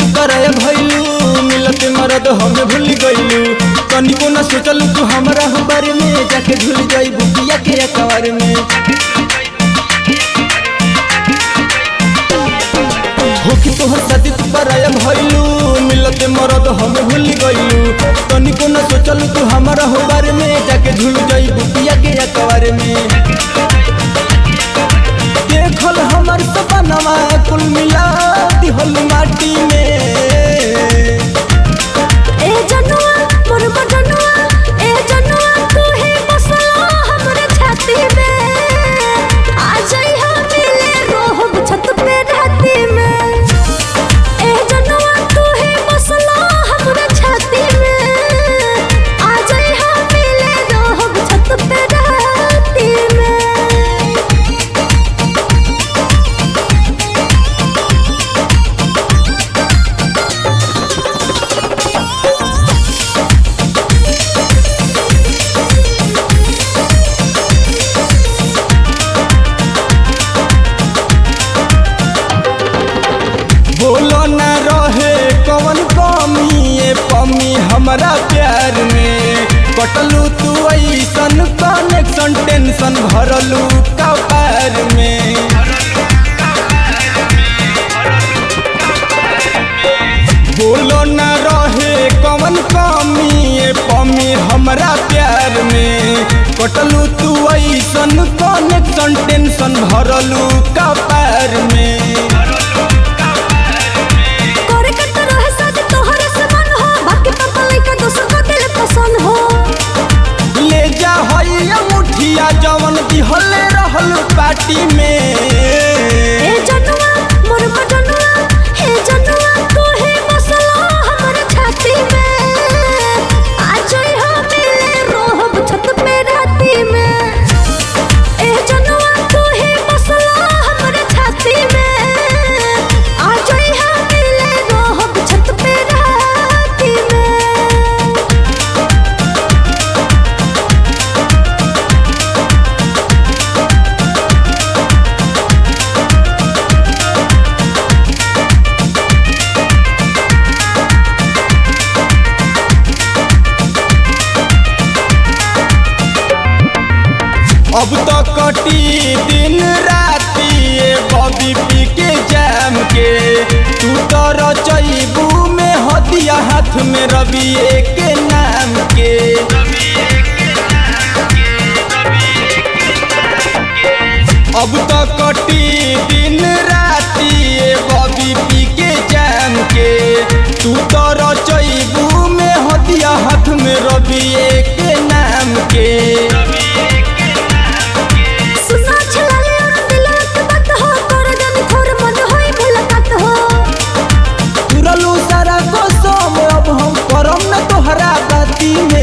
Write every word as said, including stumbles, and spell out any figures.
कराया भइलू मिलत मरद हमें भूल गइलू तनिको न सोचलू तू हमरा हो बारे में जाके झूल जाई बुकिया के अकवार में होके तोहर शादी तू कराया भइलू मिलत मरद हमें भूल गइलू तनिको न सोचलू तू हमरा हो बारे में जाके झूल जाई बुकिया के अकवार में देखल हमर सपनवा कुल मिला दिहल माटी में ए जनुआ मोर बजनुआ ए जनुआ तू ही बसला हमरे छाती में आ जाई हम मिले रोहब छत पे राती में ए जनुआ तू ही बसला हमरे छाती में आ जाई हम मिले रोहब छत पे राती में बोलो न रहे कवन कमी ये पमी हमरा प्यार में कटलू तू ऐसन कनेक्शन टेंशन भरलू कपार में बोलो न रहे कवन कमी ये पमी हमरा प्यार में कटलू तू ऐसन कनेक्शन टेंशन भरलू कपार में करे के तो रहे शादी तोहरे से मन हो बाकी पापा लइका दोसर को दिल पसंद हो ले जा होइया मुठिया जवन दिहले रहल पार्टी में ए जनुआ मोर बजनुआ हे जनुआ तू ही बसला हमरे छाती में आ जाई हम मिले रोहब छत पे राती में ए जनुआ तू ही बसला हमरे छाती में आ जाई हम मिले रोहब छत पे राती में अब तो कटी दिन राती ये बॉबी पी के जाम के तू तो रचैबू में हदिया हाथ में रवि के नाम के अब तो कटी दिन राती ये बॉबी पी के जाम के तू तो रचैबू में हदिया हाथ में रवि के नाम के सुना छलाले और दिलवा के बात हो तोर जानी थोर मन होई मुलाकात हो तुरलू सारा कसम अब हम करम न तोहरा बाती में